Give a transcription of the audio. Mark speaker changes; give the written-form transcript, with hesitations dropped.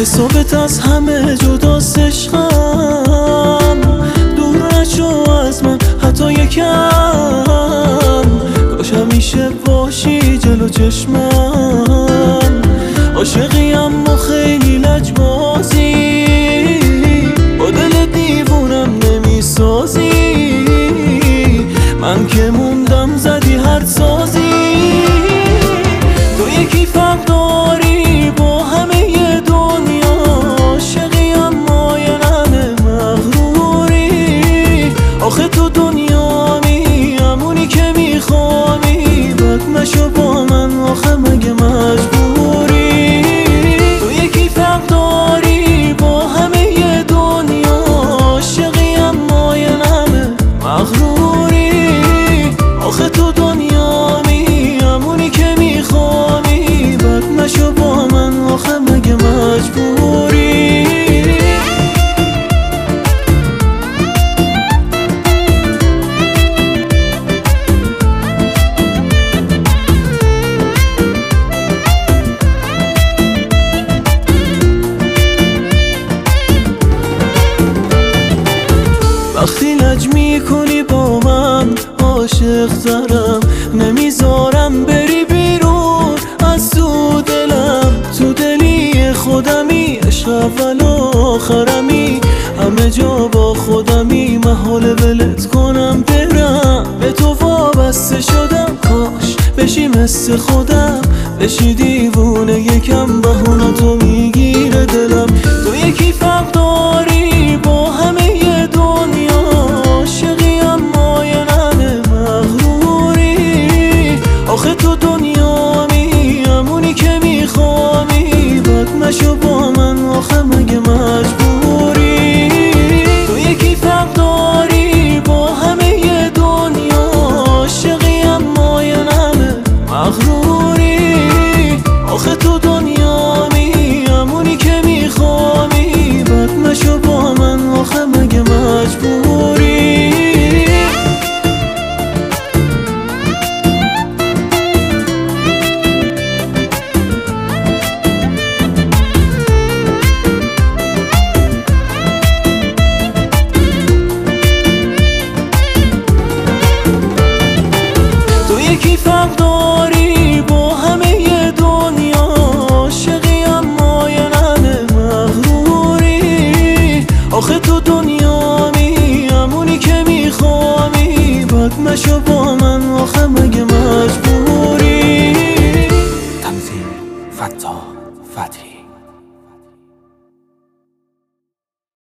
Speaker 1: حسابت از همه جداست عشقم، دور نشو از من حتی یکم. کاش همیشه باشی جلو چشمم، عاشقی اما خیلی لجبازی، با دل دیوونم نمیسازی. من که موندم زدی هر سازی. تو یکی فرق داری با همه دنیا، عاشقی اما یه همه مغروری. آخه تو دنیامی همونی که میخوامی، بد مشو با من آخه مگه مجبوری. تو یکی فرق داری با همه دنیا، عاشقی اما یه همه مغروری. آخه تو دنیامی همونی که میخوامی، بد مشو با من آخه مگه مجبوری. وقتی لج میکنی با من عاشق ترم، نمیذارم بری بیرون از تو دلم. تو دلی خودمی، عشق اول و آخرمی، همه جا با خودمی. محال ولت کنم برم، به تو وابسته شدم. کاش بشی مثل خودم، بشی دیوونه یکم. بهوناتو میگیره دلم. تو یکی فرق داری با همه دنیا، عاشقی اما یه همه مغروری. آخه تو دنیامی همونی که میخوامی، بد مشو با من آخه مگه مجبوری. تو یکی فرق داری با همه دنیا، عاشقی اما یه همه مغروری. آخه تو دنیامی همونی که میخوامی، بد مشو با من آخه مگه مجبوری. تو یکی فرق داری با همه دنیا، عاشقی اما یه همه مغروری. آخه تو دنیامی همونی که میخوامی، بد مشو با من آخه مگه مجبوری.
Speaker 2: تنظیم فتاح فتحی.